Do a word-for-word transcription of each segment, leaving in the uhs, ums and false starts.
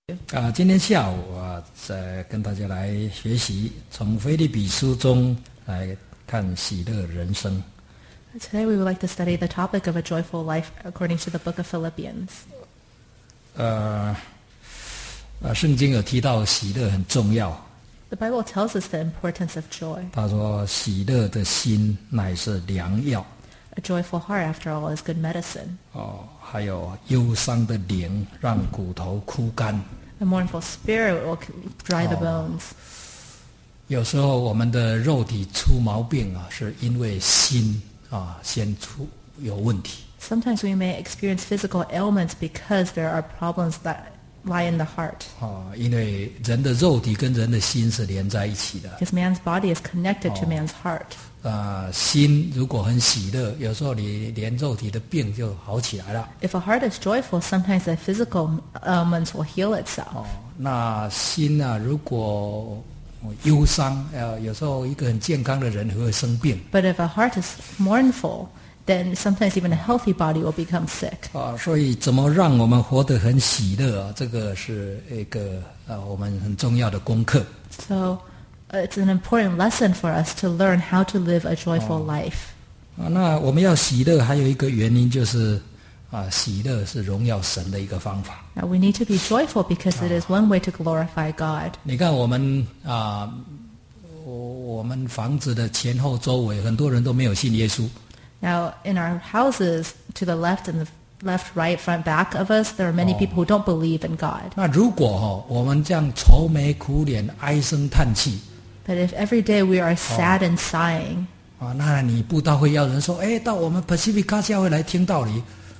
啊，今天下午啊，再跟大家来学习从腓立比书中来看喜乐人生。 Today we would like to study the topic of a joyful life according to the book of Philippians. 呃，呃，圣经有提到喜乐很重要。 The Bible tells us the importance of joy. 他说：“喜乐的心乃是良药。” A joyful heart, after all, is good medicine. 哦，还有忧伤的灵让骨头枯干。 A mournful spirit will dry the bones. 有时候我们的肉体出毛病啊，是因为心啊先出有问题。 Sometimes we may experience physical ailments because there are problems that lie in the heart. 啊，因为人的肉体跟人的心是连在一起的。 Because man's body is connected to man's heart. 啊，心如果很喜乐，有时候你连肉体的病就好起来了。 If a heart is joyful, sometimes the physical ailments will heal itself. 哦，那心啊，如果忧伤，呃，有时候一个很健康的人会生病。 But if a heart is mournful, then sometimes even a healthy body will become sick. 啊，所以怎么让我们活得很喜乐啊？这个是一个啊，我们很重要的功课。 So uh, it's an important lesson for us to learn how to live a joyful life. 啊，那我们要喜乐，还有一个原因就是啊，喜乐是荣耀神的一个方法。 Now we need to be joyful because it is one way to glorify God. 你看我们啊，我我们房子的前后周围很多人都没有信耶稣。 Now in our houses, to the left and the left, right, front, back of us, there are many people who don't believe in God. 那如果哈、哦、我们这样愁眉苦脸、哀声叹气， But if every day we are sad and sighing, 啊，那你布道会要人说，哎，到我们 Pacifica 教会来听道理。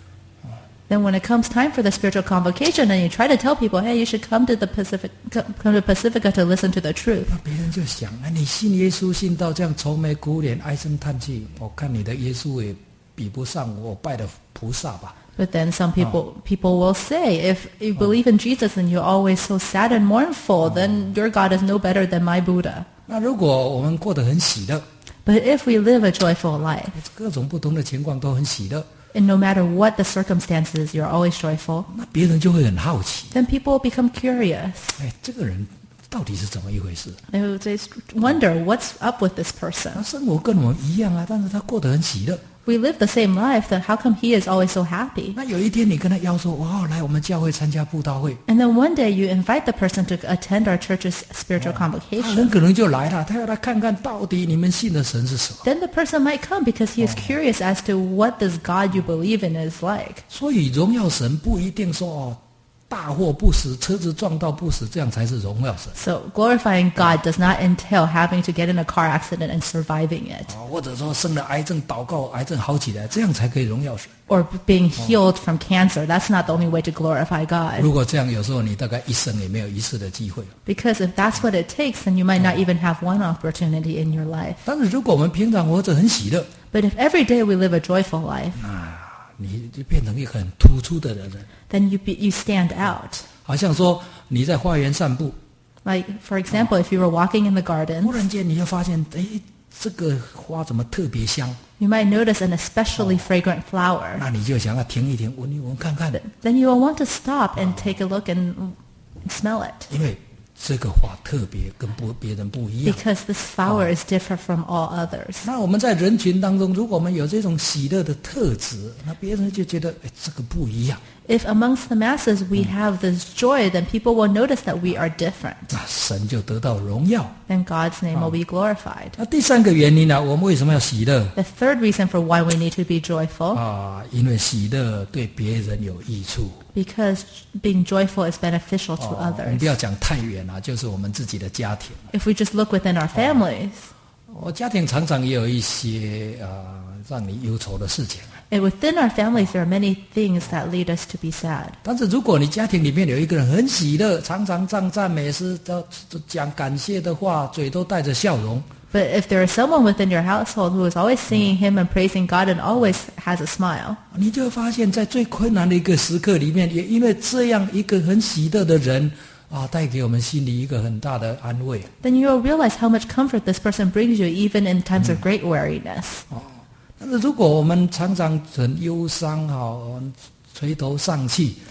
then when it comes time for the spiritual convocation and you try to tell people, hey, you should come to the Pacific, come to Pacifica to listen to the truth. 那别人就想，啊，你信耶稣信到这样愁眉苦脸、唉声叹气，我看你的耶稣也比不上我拜的菩萨吧。 But then some people people will say, if you believe in Jesus and you're always so sad and mournful, then your God is no better than my Buddha. 那如果我们过得很喜乐， But if we live a joyful life, 各种不同的情况都很喜乐， and no matter what the circumstances, you're always joyful, 那别人就会很好奇， then people will become curious. 哎，这个人到底是怎么一回事？ They will just wonder, what's up with this person? 他生活跟我们一样啊，但是他过得很喜乐。 We live the same life, then how come he is always so happy? 那有一天你跟他邀说，哇，来我们教会参加布道会， And then one day you invite the person to attend our church's spiritual 他 convocation. 很可能就来了，他要来看看到底你们信的神是什么。 Then the person might come because he is curious as to what this God you believe in is like. 所以荣耀神不一定说哦，大祸不死，车子撞到不死，这样才是荣耀神。 So glorifying God does not entail having to get in a car accident and surviving it, 啊，或者说生了癌症，祷告癌症好起来，这样才可以荣耀神。 or being healed from cancer. That's not the only way to glorify God. 如果这样，有时候你大概一生也没有一次的机会。 Because if that's what it takes, then you might not even have one opportunity in your life. 但是如果我们平常活着很喜乐， But if every day we live a joyful life, 啊，你就变成一个很突出的人， then you be, you stand out. 好像说你在花园散步， Like, for example, if you were walking in the 忽 garden, 然间你就发现，哎，这个花怎么特别香？ you might notice an especially fragrant flower. 那你就想要停一停，闻一闻看看， Then you will want to stop and take a look and smell it. 因为这个花特别跟不别人不一样。 Because this flower is different from all others. 那我们在人群当中，如果我们有这种喜乐的特质，那别人就觉得，哎，这个不一样。 If amongst the masses we have this joy, then people will notice that we are different. 那神就得到荣耀。 Then God's name will be glorified. 那第三个原因呢，我们为什么要喜乐？ The third reason for why we need to be joyful, 啊，因为喜乐对别人有益处。 because being joyful is beneficial to 哦，我们 others. 不要讲太远了，就是我们自己的家庭。 If we just look within our families, 我家庭常常也有一些啊让你忧愁的事情。 and within our families there are many things that lead us to be sad. 但是如果你家庭里面有一个人很喜乐，常常唱赞美诗，都讲感谢的话，嘴都带着笑容， But if there is someone within your household who is always singing hymn and praising God and always has a smile, 你就会发现在最困难的一个时刻里面，也因为这样一个很喜乐的人啊，带给我们心里一个很大的安慰。 then you will realize how much comfort this person brings you even in times of great weariness. 但是如果我们常常很忧伤，哈，垂头丧气，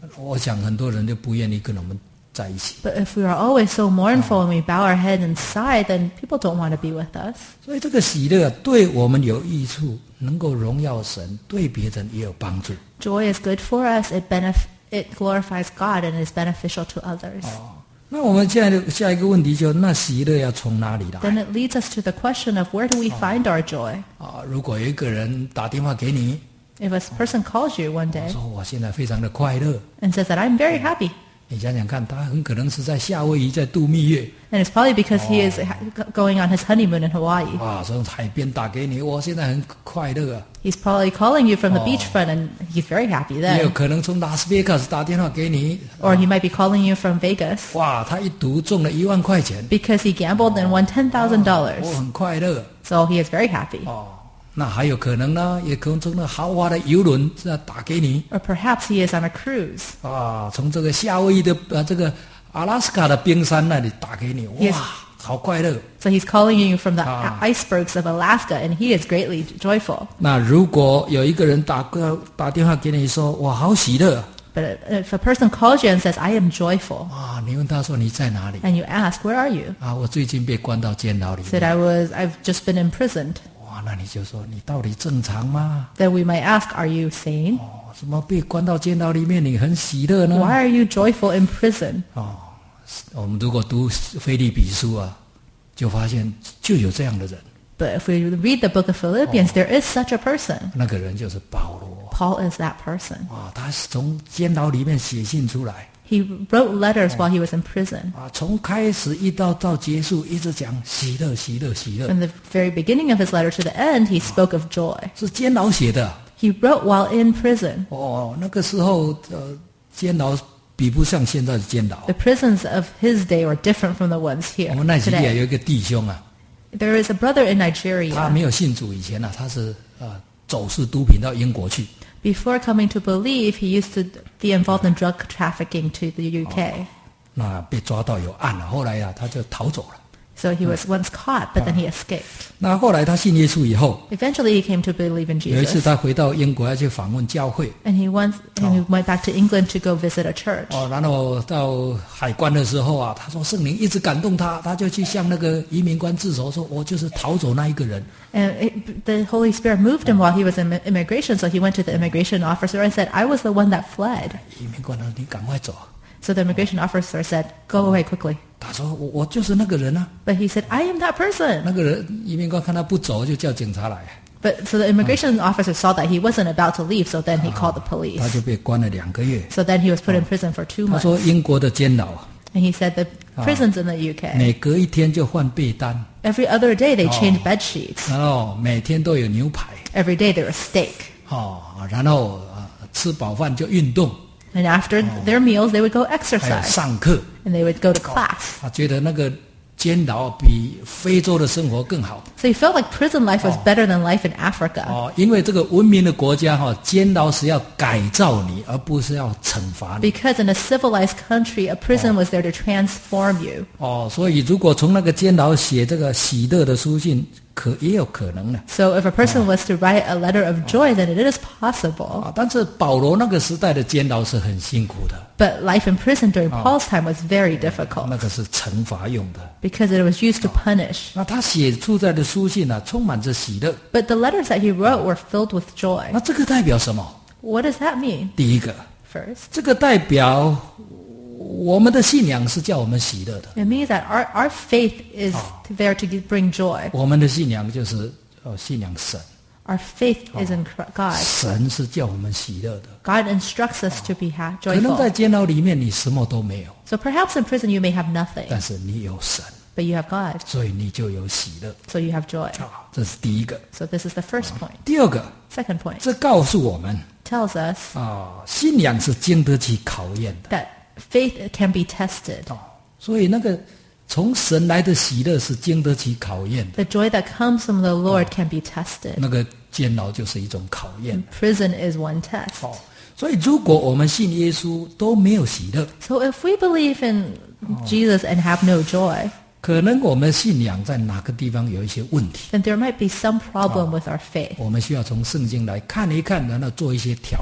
我想很多人就不愿意跟我们在一起。 But if we are always so mournful and we bow our head and sigh, then people don't want to be with us. 所以这个喜乐对我们有益处，能够荣耀神，对别人也有帮助。 Joy is good for us. It benef- it glorifies God and is beneficial to others. 那我们现在的下一个问题就，那喜乐要从哪里来？ Then it leads us to the question of where do we find our joy? 啊，如果有一个人打电话给你， If a person calls you one day 说我现在非常的快乐， and says that I'm very happy, 你想想看，他很可能是在夏威夷在度蜜月， and it's probably because he is ha- going on his honeymoon in Hawaii. 哇，从海边打给你，我现在很快乐啊。 He's probably calling you from the beachfront and he's very happy 也有 then. 可能从拉斯维加斯打电话给你， Or he might be calling you from Vegas 哇，他一赌中了一万块钱， because he gambled and won ten thousand 我 dollars. 很快乐 So he is very happy. 哦。那还有可能呢，也可能从那豪华的游轮这打给你 Or perhaps he is on a cruise. 啊，从这个夏威夷的呃这个阿拉斯加的冰山那里打给你， Yes. 哇，好快乐。 So he's calling you from the Ah. icebergs of Alaska and he is greatly joyful. 那如果有一个人打个打电话给你说，我好喜乐 But if a person calls you and says, I am joyful, 啊，你问他说你在哪里 and you ask, where are you? 啊？我最近被关到监牢里 Said 面。 I was, I've just been imprisoned. 哇，那你就说你到底正常吗？ Then we might ask, are you sane? 哦，怎么被关到监牢里面你很喜乐呢？ Why are you joyful in prison? 哦，我们如果读腓立比书啊，就发现就有这样的人， But if we read the book of Philippians, there is such a person. 那个人就是保罗。 Paul is that person. 啊，他是从监牢里面写信出来 He wrote letters while he was in prison. 啊，从开始一到到结束，一直讲喜乐，喜乐，喜乐， From the very beginning of his letter to the end, he spoke of joy. 是监牢写的。 He wrote while in prison. 哦，那个时候呃，监牢比不上现在的监牢。 The prisons of his day were different from the ones 我 here 们奈及利亚 today. 有一个弟兄啊， There is a brother in 他 Nigeria. 没有信主以前啊，他是呃走私毒品到英国去。 Before coming to believe, he used to be involved in drug trafficking to the U K. 那被抓到有案了，后来呀、他就逃走了。 So he was once caught, but then he escaped. 那后来他信耶稣以后， Eventually, he came to believe in 有一次 Jesus. 他回到英国要去访问教会， And he once and he went back to England to go visit a church. 哦，然后到海关的时候啊，他说圣灵一直感动他，他就去向那个移民官自首，说我就是逃走那一个人。 And it, the Holy Spirit moved him while he was in immigration, so he went to the immigration officer and said, I was the one that fled. 移民官说你赶快走， So the immigration officer said, go away quickly. 他说我我就是那个人啊， But he said, I am that person. 那个人移民官看他不走，就叫警察来， But so the immigration officer saw that he wasn't about to leave, so then he called the 他 police. 就被关了两个月。 So then he was put in prison for two 他 months. 说英国的监牢啊， And he said the prisons in the U K, 每隔一天就换被单， every other day they changed bed sheets. 然后每天都有牛排， Every day there was steak. 哦，然后啊吃饱饭就运动， And after their meals, they would go 还有 exercise. 上课。 And they would go to class. 他觉得那个监牢比非洲的生活更好 So he felt like prison life was better than life in Africa. 哦，因为这个文明的国家哈、监牢是要改造你，而不是要惩罚你 Because in a civilized country, a prison was there to transform you. 哦。所以如果从那个监牢写这个喜乐的书信，可也有可能的 So if a person was to write a letter of joy, then it is possible. 啊。但是保罗那个时代的监牢是很辛苦的， But life in prison during Paul's time was very difficult 那个是惩罚用的。 because it was used to punish. 那他写出来的书信呢、充满着喜乐。 But the letters that he wrote were filled with joy. 那这个代表什么？ What does that mean? 第一个， First, 这个代表我们的信仰是叫我们喜乐的。 it means that our, our faith is there to give- bring joy. 我们的信仰就是呃信仰神， Our faith is in Cr- God. 神是叫我们喜乐的。 God instructs us to be ha- 可能在 joyful. 监牢里面你什么都没有， So perhaps in prison you may have nothing, 但是你有神， but you have God, 所以你就有喜乐 so you have joy. 啊，这是第一个。 So this is the first point. 第二个， Second point 这告诉我们 tells us 啊，信仰是经得起考验的 that faith can be tested. 哦。所以那个从神来的喜乐是经得起考验的， The joy that comes from the Lord can be tested. 那个监牢就是一种考验。 Prison is one test. 哦，所以如果我们信耶稣都没有喜乐， So if we believe in Jesus and have no joy, 可能我们信仰在哪个地方有一些问题， then there might be some problem with our faith. 我们需要从圣经来看一看，然后做一些调整。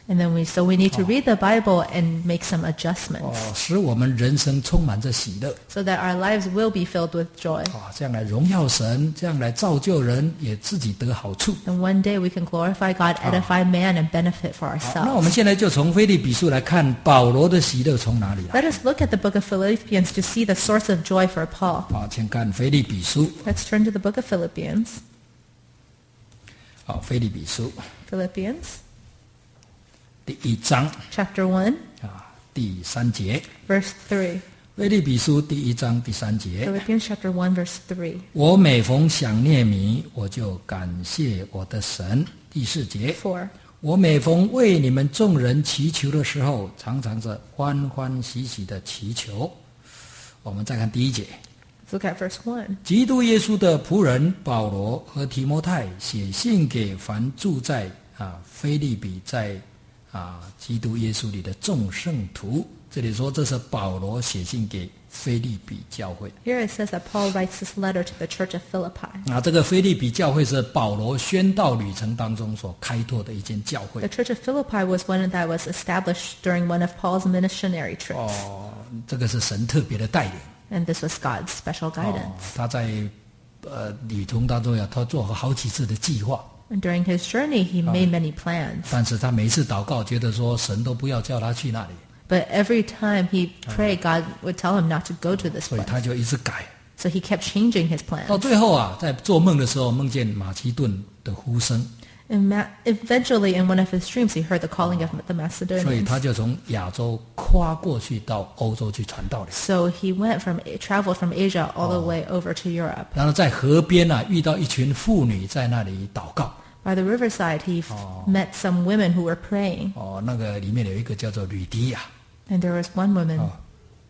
And then we, so we need to read the Bible and make some adjustments 哦，使我们人生充满着喜乐。 so that our lives will be filled with joy. 啊，这样来荣耀神，这样来造就人，也自己得好处。 And one day we can glorify God, edify man, and benefit for 好，那我 ourselves. 们现在就从腓立比书来看保罗的喜乐从哪里来。 Let us look at the book of Philippians to see the source of joy for Paul. 好，请看腓立比书。 Let's turn to the book of Philippians. 好，腓立比书 Philippians 第一章 chapter one, 啊第三节。 verse three. 腓立比书第一章第三节。 Philippians chapter one, verse three. 我每逢想念你，我就感谢我的神。第四节。 four. 我每逢为你们众人祈求的时候，常常是欢欢喜喜的祈求。我们再看第一节。 Let's look at verse one. 基督耶稣的仆人保罗和提摩太写信给凡住在啊腓立比在啊基督耶稣里的众圣徒。这里说这是保罗写信给腓立比教会。 Here it says that Paul writes this letter to the church of Philippi. 啊，这个腓立比教会是保罗宣道旅程当中所开拓的一间教会 The。church of Philippi was one that was established during one of Paul's missionary trips. 哦，这个是神特别的带领。 And this was God's special 哦 guidance.， 他在呃旅途当中呀，他做了好几次的计划。 And during his journey, he made many plans. 但是他每一次祷告，觉得说神都不要叫他去那里， But every time he prayed, God would tell him not to go to this 所以 place. 他就一直改。 So he kept changing his 到 plans. 最后啊，在做梦的时候，梦见马其顿的呼声， And ma- eventually, in one of his dreams, he heard the calling of the 所以 Macedonians. 他就从亚洲跨过去到欧洲去传道了。 So he went from traveled from Asia all the way over to Europe. 然后在河边啊，遇到一群妇女在那里祷告。 By the riverside, he f- met some women who were praying. 哦，那个里面有一个叫做吕迪亚。 And there was one woman 哦，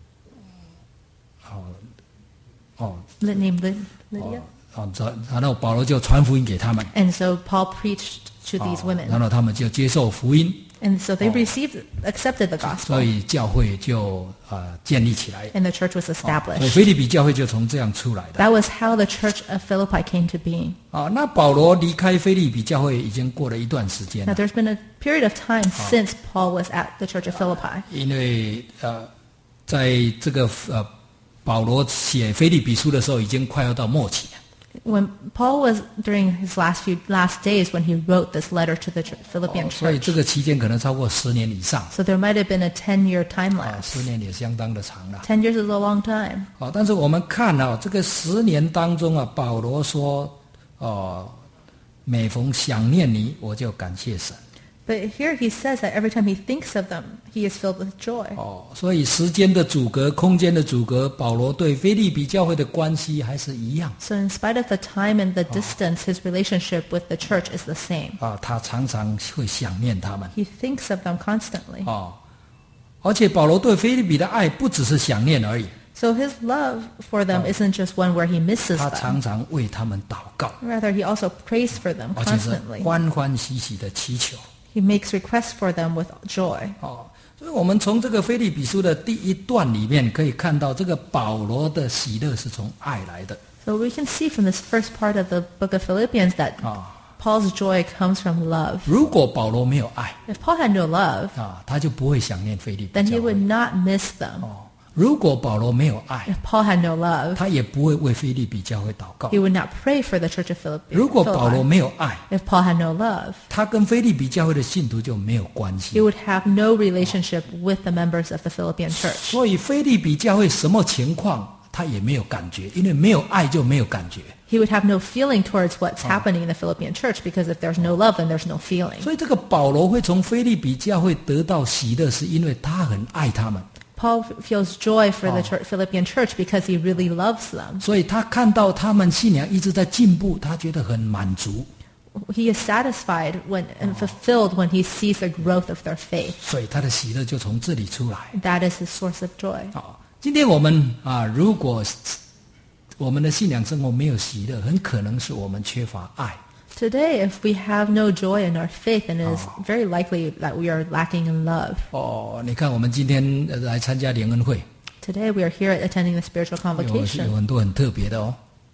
哦，哦， li- named Lyd- Lydia. 哦，这然后保罗就传福音给他们。 And so Paul preached to these 哦 women. 然后他们就接受福音， And so they received, accepted the 所 gospel. 以教会就呃建立起来。 And the church was 所以 established. 腓立比教会就从这样出来的。 That was how the church of Philippi came to being. 啊，那保罗离开腓立比教会已经过了一段时间 Now 了， there's been a period of time since Paul was at the church of Philippi. 因为呃，在这个呃保罗写腓立比书的时候，已经快要到末期了。 When Paul was during his last few last days when he wrote this letter to the ch- Philippian 哦所以 church. 这个期间可能超过十年以上， So there might have been a ten-year time 啊， lapse. 十年也相当的长了。 Ten years is a long time. 啊，但是我们看啊，这个十年当中啊，保罗说，哦、每逢想念你，我就感谢神。 But here he says that every time he thinks of them, he is filled with joy. 哦，所以时间的阻隔、空间的阻隔，保罗对腓立比教会的关系还是一样 So in spite of the time and the distance, his relationship with the church is the same. 啊，他常常会想念他们 He thinks of them constantly. 哦，而且保罗对腓立比的爱不只是想念而已， So his love for them isn't just one where he misses 他 them. 常常为他们祷告， Rather, he also prays for them 而且是 constantly. 欢欢喜喜的祈求 He makes requests for them with joy. 哦。所以，我们从这个腓立比书的第一段里面可以看到，这个保罗的喜乐是从爱来的 So we can see from this first part of the book of Philippians that 啊。 Paul's joy comes from love. 如果保罗没有爱 If Paul had no love, 啊，他就不会想念腓立比 then he 教会 would not miss them. 哦。如果保罗没有爱， If Paul had no love, 他也不会为腓立比教会祷告 he。would not pray for the church of Philippi. 如果保罗 Philippi. 没有爱， If Paul had no love, 他跟腓立比教会的信徒就没有关 he 系。 would have no relationship with the members of the Philippian church. 所以腓立比教会什么情况，他也没有感觉，因为没有爱就没有感觉。 He would have no feeling towards what's happening in the Philippian church because if there's no love, then there's no feeling. 所以这个保罗会从腓立比教会得到喜乐，是因为他很爱他们。 Paul feels joy for the church, Philippian church because he really loves them. 所以他看到他们信仰一直在进步，他觉得很满足。 He is satisfied when and fulfilled when he sees the growth of their faith. 所以他的喜乐就从这里出来。 That is his source of joy. 好，今天我们啊，如果我们的信仰生活没有喜乐，很可能是我们缺乏爱。 Today, if we have no joy in our faith, then it is very likely that we are lacking in love. 哦，你看我们今天来参加联恩会， Today, we are here attending the spiritual 有有 convocation. 很多很特别的哦。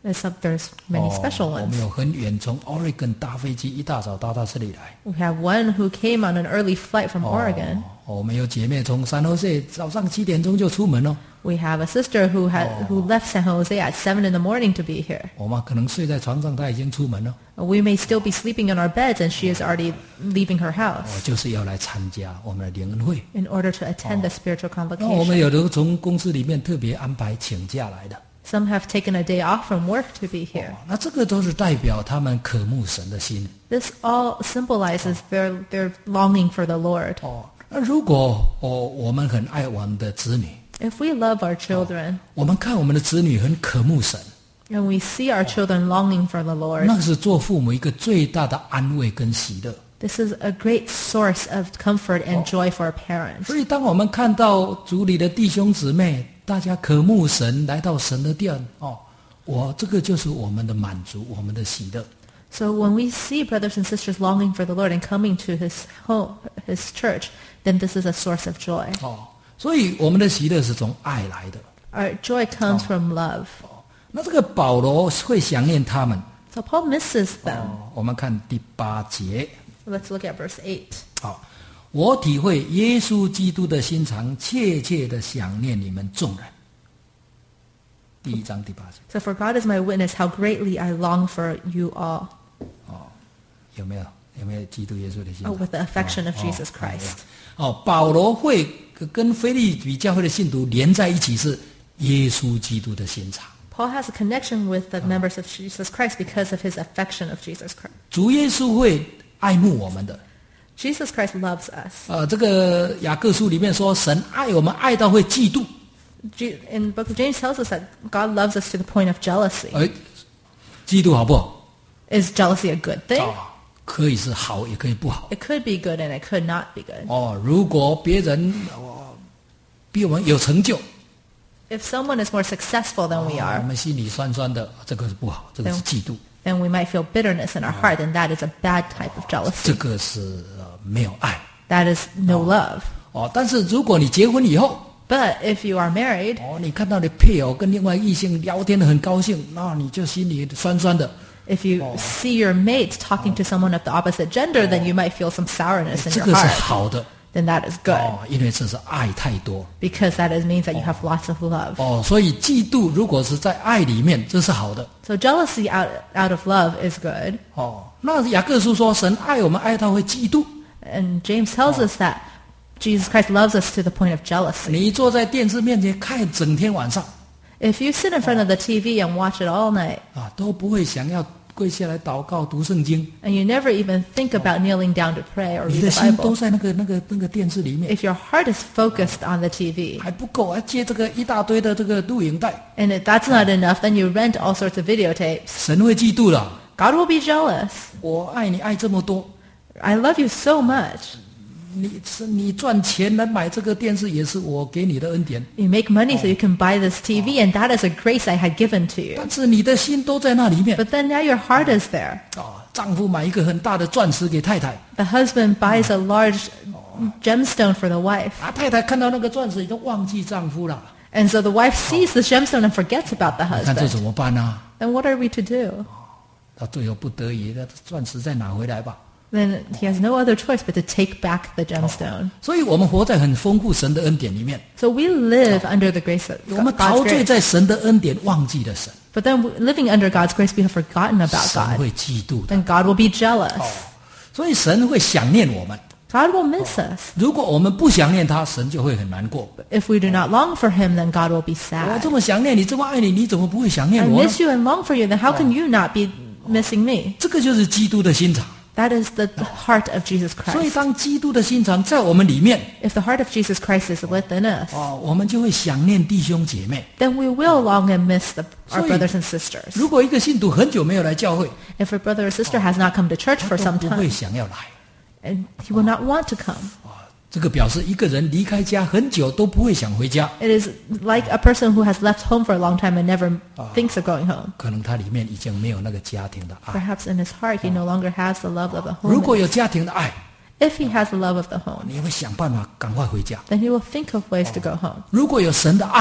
There's, some, there's many 哦 special 我 ones. 们有很远，从 Oregon 搭飞机一大早搭到这里来。 We have one who came on an early flight from Oregon. 哦，我们有姐妹从三河市早上七点钟就出门哦。 We have a sister who had who left San Jose at seven in the morning to be here. 我们可能睡在床上，她已经出门了。 We may still be sleeping in our beds, and she is already leaving her house 哦，就是要来参加我们的灵恩会。 in order to attend the spiritual 那我们 convocation. 有的从公司里面特别安排请假来的。 Some have taken a day off from work to be here. 哦，那这个都是代表他们渴慕神的心。 This all symbolizes their their longing for the Lord. 哦，那如果哦我们很爱我们的子女， If we love our children 我们看我们的子女很渴慕神， and we see our children longing for the Lord, 那是做父母一个最大的安慰跟喜乐。 this is a great source of comfort and joy for our parents. 所以当我们看到主里的弟兄姊妹，大家渴慕神，来到神的殿，哦，我这个就是我们的满足，我们的喜乐。 So when we see brothers and sisters longing for the Lord and coming to His home, His church, then this is a source of joy. 哦，所以我们的喜乐是从爱来的。 Our joy comes from love. 那这个保罗会想念他们。 So Paul misses them. 哦，我们看第八节。 Let's look at verse eight. 好，我体会耶稣基督的心肠，切切的想念你们众人。第一章第八节， So for God is my witness how greatly I long for you all. 有没有？有没有基督耶稣的心 Oh, 肠？ with the affection of 哦 Jesus 哦 Christ. 哦，保罗会跟腓利比教会的信徒连在一起，是耶稣基督的心肠。 Paul has a connection with the members of Jesus Christ because of his affection of Jesus Christ. 主耶稣会爱慕我们的。 Jesus Christ loves us. 呃，这个雅各书里面说，神爱我们爱到会嫉妒。 G- In the book of James tells us that God loves us to the point of jealousy. 哎，嫉妒好不好？ Is jealousy a good thing? 啊，可以是好，也可以不好。 It could be good and it could not be good. 哦，如果别人哦比我们有成就， If someone is more successful than we 我 are, 们心里酸酸的，这个是不好，这个是嫉妒， then we might feel bitterness in our heart, and that is a bad type of 这 jealousy. 个是呃没有爱。 That is no love. 哦，但是如果你结婚以后， But if you are married, 哦，你看到你配偶跟另外异性聊天的很高兴，那你就心里酸酸的， if you see your mate talking to someone of the opposite gender, then you might feel some sourness in 这 your 个是 heart. 好的。 Then that is good, 哦，因为这是爱太多。 because that is, means that you have lots of love. 哦，所以嫉妒如果是在爱里面，这是好的。 So jealousy out, out of love is good. 哦，那雅各书说，神爱我们爱到会嫉妒。 And James tells us that Jesus Christ loves us to the point of jealousy. 你坐在电视面前看整天晚上 If you sit in front of the T V and watch it all night, 啊，都不会想要跪下来祷告读圣经， and you never even think about kneeling down to pray or 你 read 的 the 心都 Bible, 在那个那个那个电视里面， if your heart is focused on the T V, 还不够，还接这个一大堆的这个录影带， and if that's not enough, then you rent all sorts of videotapes. 神会嫉妒了。 God will be jealous. 我爱你爱这么多， I love you so much. 你是你赚钱来买这个电视，也是我给你的恩典， You make money so you can buy this T V, and that is a grace I had given to you. 但是你的心都在那里面 But then now your heart is there. 啊。丈夫买一个很大的钻石给太太， The husband buys a large gemstone for the wife. 啊，太太看到那个钻石，已经忘记丈夫了， And so the wife sees the gemstone and forgets about the 你看这 husband. 怎么办呢？ Then what are we to do? 到最后不得已，那钻石再拿回来吧。 Then he has no other choice but to take back the gemstone. 所以我们活在很丰富神的恩典里面， So we live under the grace of 我们 God's 陶醉 grace. 在神的恩典，忘记了神， But then living under God's grace, we have forgotten about 神 God. 会嫉妒的。 Then God will be jealous. 所以神会想念我们。 God will miss us. 如果我们不想念他，神就会很难过。 If we do not long for him, then God will be 我 sad. 这么想念你，这么爱你，你怎么不会想 I 念我呢？ miss you and long for you, then how can you not be missing me? 这个就是基督的心肠。 That is the heart of Jesus 所以 Christ. 当基督的心肠在我们里面， If the heart of Jesus Christ is within us, 哦，我们就会想念弟兄姐妹。 then we will long and miss the, our 所以 brothers and sisters. 如果一个信徒很久没有来教会， If a brother or sister has not come to church 他 for 都 some 不会 time, 想要来。 and he will not want to come. 这个表示一个人离开家很久都不会想回家， It is like a person who has left home for a long time and never thinks of going home. 可能他里面已经没有那个家庭的爱。 Perhaps in his heart he no longer has the love of the 如 home. 果有家庭的爱， If he has the love of the home, 你会想办法赶快回家。 then he will think of ways to go home. 如果有神的爱，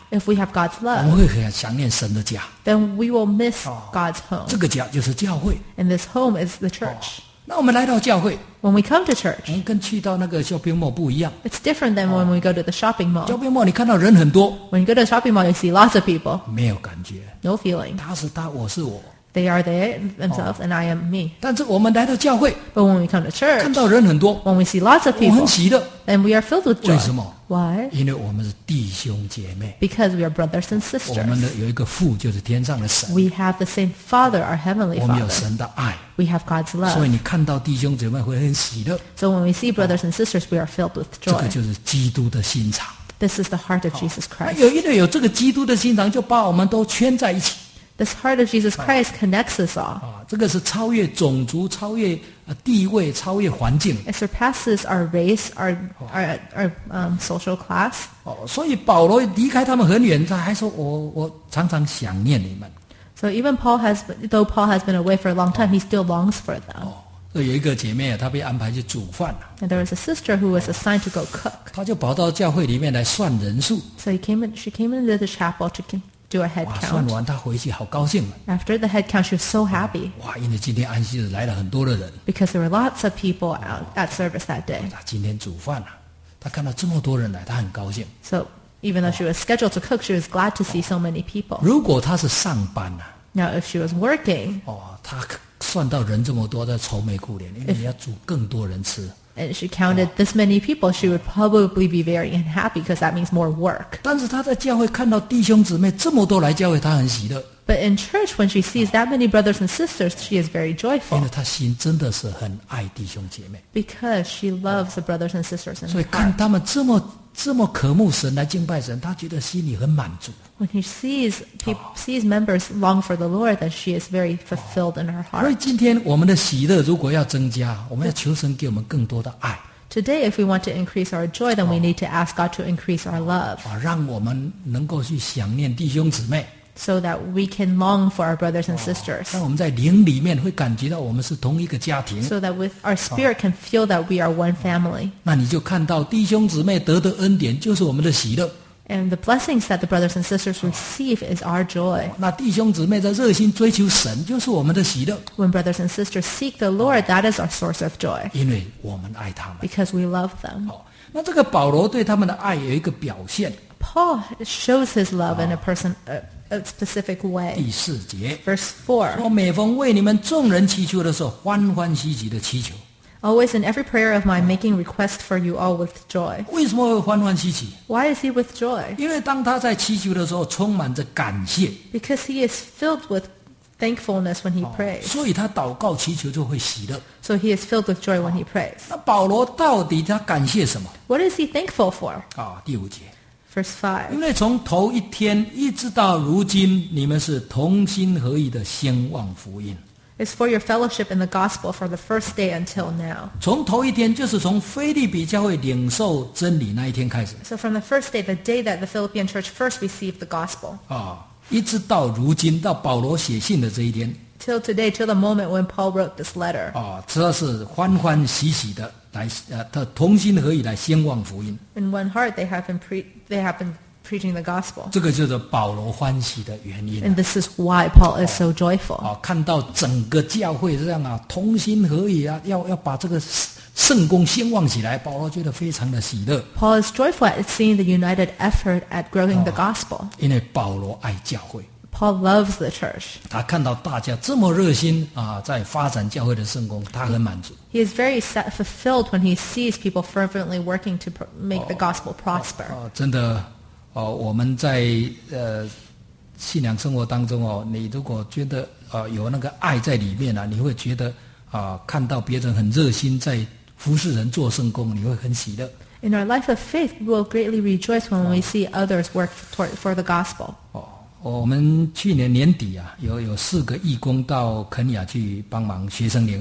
if we have God's 我们 love, 会很想念神的家， then we will miss God's 这 home. 个家就是教会。 And this home is the church. 那我们来到教会， When we come to 我 church, 们跟去到那个 shopping mall 不一样。 it's different than when we go to the shopping mall. shopping mall 你看到人很多， When you go to the shopping mall, you see lots of people. 没有感觉， No feeling. 他是他，我是我。 They are they themselves, and I am me. 但是我们来到教会， But when we come to 看 church, 到人很多， when we see lots of 我很 people, 喜乐， then we are filled with 为 joy. 什么？ Why? 因为我们是弟兄姐妹， Because we are brothers and 我们 sisters. 的有一个父就是天上的神， We have the same Father, our Heavenly 我们有 Father. 神的爱， We have God's 所以 love. 你看到弟兄姐妹会很喜乐， So when we see brothers and sisters, we are filled with 这个 joy. 就是基督的心肠。 This is the heart of Jesus 那 Christ. 有因为有这个基督的心肠，就把我们都圈在一起 This heart of Jesus Christ connects us all. 啊！这个是超越种族、超越呃地位、超越环境 It surpasses our race, our our, our um, social class. 哦。所以保罗离开他们很远，他还说我我常常想念你们 So even Paul has, though Paul has been away for a long time, he still longs for them. 哦。所以有一个姐妹啊，她被安排去煮饭了， And there was a sister who was assigned to go cook. 她就跑到教会里面来算人数。 So he came in, she came into the chapel to con- do a head 哇，算 count. 完她回去好高兴啊！ After the head count, she was so happy 哇，因为今天安息日来了很多的人， because there were lots of people out at service that day. 她今天煮饭了，她看到这么多人来，她很高兴。 So even though she was scheduled to cook, she was glad to see so many people. 如果她是上班啊， Now, if she was working 哦，她算到人这么多，她愁眉苦脸，因为你要煮更多人吃。 and she counted this many people, she would probably be very unhappy because that means more work. 但是她在教会看到弟兄姊妹这么多来教会，她很喜乐， But in church, when she sees that many brothers and sisters, she is very 因 joyful 为她心真的是很爱弟兄姐妹， because she loves the brothers and sisters in 所以 her 看 heart. 他们这么这么渴慕神来敬拜神，她觉得心里很满足。 When she sees peop sees members long for the Lord, then she is very fulfilled in her 所以 heart. 今天我们的喜乐如果要增加，我们要求神给我们更多的爱。 Today, if we want to increase our joy, then we need to ask God to increase our love 啊，让我们能够去想念弟兄姊妹， so that we can long for our brothers and sisters, 让我们在灵里面会感觉到我们是同一个家庭。 so that with our spirit can feel that we are one family. 那你就看到弟兄姊妹得的恩典就是我们的喜乐。 And the blessings that the brothers and sisters receive is our joy. 那弟兄姊妹在热心追求神，就是我们的喜乐， When brothers and sisters seek the Lord, that is our source of joy 因为我们爱他们。 because we love them. 好，那这个保罗对他们的爱有一个表现， Paul shows his love in a person a, a specific way. 第四节 Verse four. 说：“每逢为你们众人祈求的时候，欢欢喜喜的祈求。 Always in every prayer of mine, making request for you all with joy. 为什么会欢欢喜喜？ Why is he with joy? 因为当他在祈求的时候，充满着感谢， Because he is filled with thankfulness when he prays. 所以他祷告祈求就会喜乐。 So he is filled with joy when he prays. 那保罗到底他感谢什么 What is he thankful for? 啊？第五节， Verse 因 five. 为从头一天一直到如今，你们是同心合意的兴旺福音。 It's for your fellowship in the gospel from the first day until now. 从头一天就是从腓立比教会领受真理那一天开始 So from the first day, the day that the Philippian church first received the gospel, 啊，一直到如今，到保罗写信的这一天 till today, till the moment when Paul wrote this letter. 啊，这是欢欢喜喜的来呃，他同心合意来兴旺福音。 In one heart, they have been pre- they have been preaching the gospel. 这个就是保罗欢喜的原因、啊 And this is why Paul is so joyful. 啊，看到整个教会这样啊，同心合意啊，要要把这个圣工兴旺起来，保罗觉得非常的喜乐， Paul is joyful at seeing the united effort at growing the gospel. 因为保罗爱教会， Paul loves the church. 他看到大家这么热心啊，在发展教会的圣工，他很满足。 He is very sa- fulfilled when he sees people fervently working to pr- make the gospel prosper. 啊，真的哦，我们在呃信仰生活当中哦，你如果觉得呃有那个爱在里面啊，你会觉得啊，看到别人很热心在服侍人做圣工，你会很喜乐。 In our life of faith, we will greatly rejoice when we see others work toward, for the gospel. 哦，我们去年年底啊，有有四个义工到肯雅去帮忙学生联会。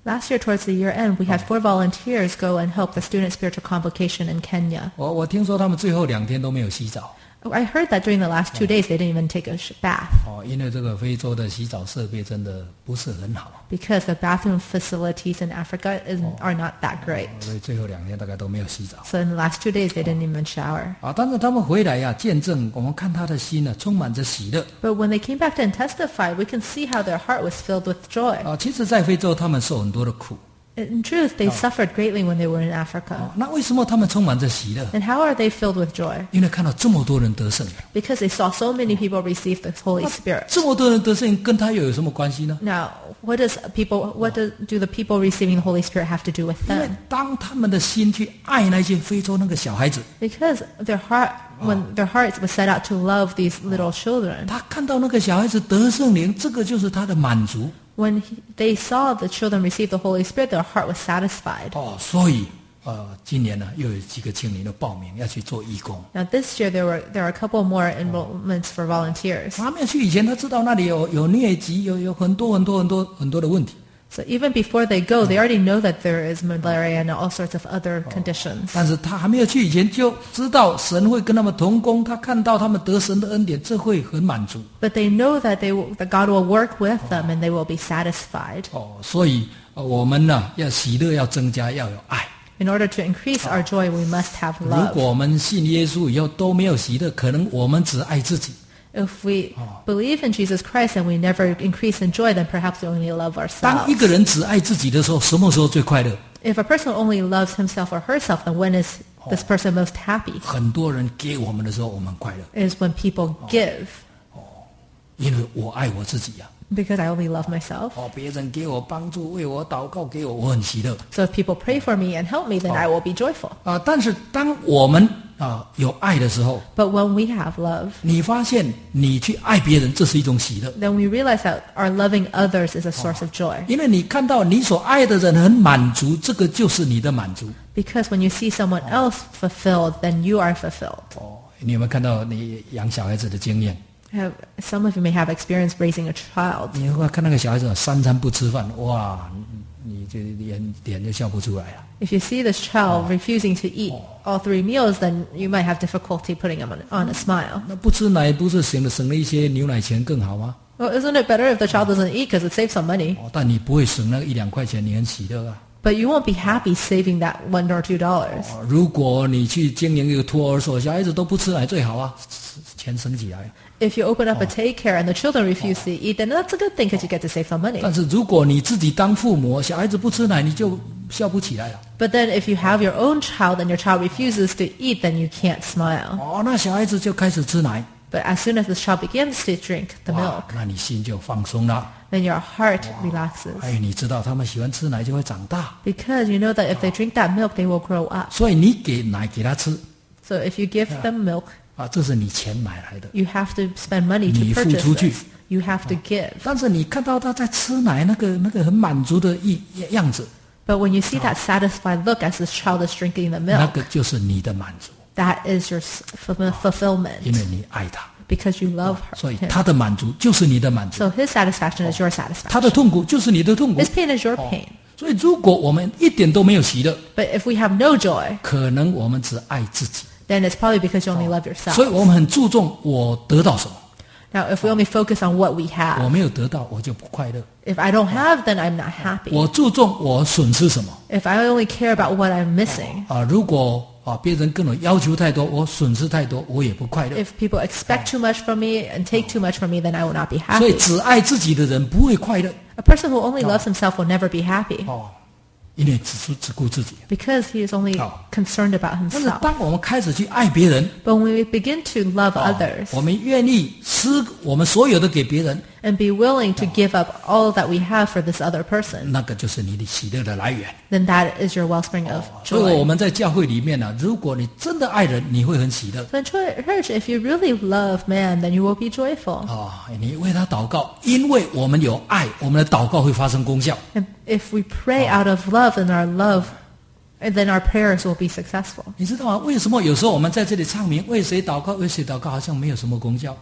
Last year, towards the year end, we had four volunteers go and help the student spiritual convocation in Kenya. 我我听说他们最后两天都没有洗澡。 I heard that during the last two days, they didn't even take a sh- bath 哦，因为这个非洲的洗澡设备真的不是很好， because the bathroom facilities in Africa is, are not that great. 所以最后两天大概都没有洗澡。 So in the last two days, they didn't even shower. 啊，但是他们回来呀、见证我们看他的心呢，充满着喜乐。 But when they came back and testified, we can see how their heart was filled with joy. 啊，其实，在非洲他们受很多的苦。 In truth, they suffered greatly when they were in 哦 Africa. 那为什么他们充满着喜乐？ And how are they filled with joy? 因为看到这么多人得胜， Because they saw so many people receive the Holy Spirit. 这么多人得胜，跟他又有什么关系呢？ Now, what does people? What do, do the people receiving the Holy Spirit have to do with 因为 them? 当他们的心去爱那些非洲那个小孩子， Because their heart, when their hearts was set out to love these little children, 他看到那个小孩子得圣灵，这个就是他的满足。 when he, they saw the children receive the Holy Spirit, their heart was satisfied. 哦，所以呃，今年呢又有几个青年的报名要去做义工。 Now, this year there were there are a couple more enrollments for volunteers. 他没有去以前，他知道那里有有疟疾，有有很多很多很多很多的问题。 So even before they go, they already know that there is malaria and all sorts of other conditions. 但是他还没有去以前就知道神会跟他们同工，他看到他们得神的恩典，这会很满足。 But they know that they will, that God will work with them and they will be satisfied. 哦，所以、呃、我们呢要喜乐要增加，要有爱。 In order to increase our joy, we must have 如 love. 果我们信耶稣以后都没有喜乐，可能我们只爱自己。 If we believe in Jesus Christ and we never increase in joy, then perhaps we only love 当一 ourselves. 个人只爱自己的时候，什么时候最快乐？ If a person only loves himself or herself, then when is this person most happy? 很多人给我们的时候，我们快乐， It is when people give, 因为我爱我自己呀、 because I only love myself. 哦，别人给我帮助，为我祷告，给我，我很喜乐。 So if people pray for me and help me, then I will be joyful. 啊，但是当我们啊有爱的时候， But when we have love, 你发现你去爱别人，这是一种喜乐， then we realize that our loving others is a source of joy. 因为你看到你所爱的人很满足，这个就是你的满足。 Because when you see someone else fulfilled, then you are fulfilled. 哦，你有没有看到你养小孩子的经验？ Have, some of you may have experience raising a child. 你会看那个小孩子三餐不吃饭，哇，你你就脸脸就笑不出来了。 If you see this child refusing to eat all three meals, then you might have difficulty putting him on, on a smile. 那不吃奶不是省了省了一些牛奶钱更好吗？ Well, isn't it better if the child doesn't eat because it saves some money? 哦，但你不会省那一两块钱，你很喜乐啊。 But you won't be happy saving that one or two dollars. 哦，如果你去经营一个托儿所，小孩子都不吃奶最好啊，钱省起来。 If you open up a daycare and the children refuse to eat, then that's a good thing because you get to save some money. 但是如果你自己当父母，小孩子不吃奶，你就笑不起来了。 But then if you have your own child and your child refuses to eat, then you can't smile. 哦，那小孩子就开始吃奶， But as soon as the child begins to drink the 哇 milk, 那你心就放松了。 then your heart relaxes. 哎，你知道他们喜欢吃奶就会长大， Because you know that if they drink that milk, they will grow up. 所以你给奶给他吃 So if you give them milk, 啊，这是你钱买来的。 you have to spend money 你 to 付 purchase 出去。 this. You have to give. 但是你看到他在吃奶那个那个很满足的意样子， But when you see that satisfied look as this child is drinking the 那 milk, 个就是你的满足， that is your s- fulfill- fulfillment 因为你爱他， because you love her. 所以 him. 他的满足就是你的满足， So his satisfaction is your 他 satisfaction. 的痛苦就是你的痛苦 His。pain is your pain. 所以如果我们一点都没有喜乐， But if we have no joy, 可能我们只爱自己， then it's probably because you only love 所以 yourself. 我们很注重我得到什么， Now, if we only focus on what we 我 have, 没有得到我就不快乐。 if I don't have, then I'm not happy. 我注重我损失什么 If I only care about what I'm missing, 啊？如果啊别人跟我要求太多，我损失太多，我也不快乐。 if people expect too much from me and take too much from me, then I will not be 所以 happy. 只爱自己的人不会快乐 A person who only loves himself will never be happy 哦，因为只只顾自己。 because he is only Oh. concerned about 但是 himself. 当我们开始去爱别人， But when we begin to love 哦 others 我们愿意施我们所有的给别人， and be willing to give up all that we have for this other person, 那个就是你的喜乐的来源。 then that is your wellspring of 所以我 joy. 们在教会里面呢、如果你真的爱人，你会很喜乐 So in chur- church, if you really love man, then you will be joyful. 啊、你为他祷告，因为我们有爱，我们的祷告会发生功效。 And if we pray out of love, and our love, and then our prayers will be successful. 你知道吗？为什么有时候我们在这里唱名为谁祷告，为谁祷告，好像没有什么功效？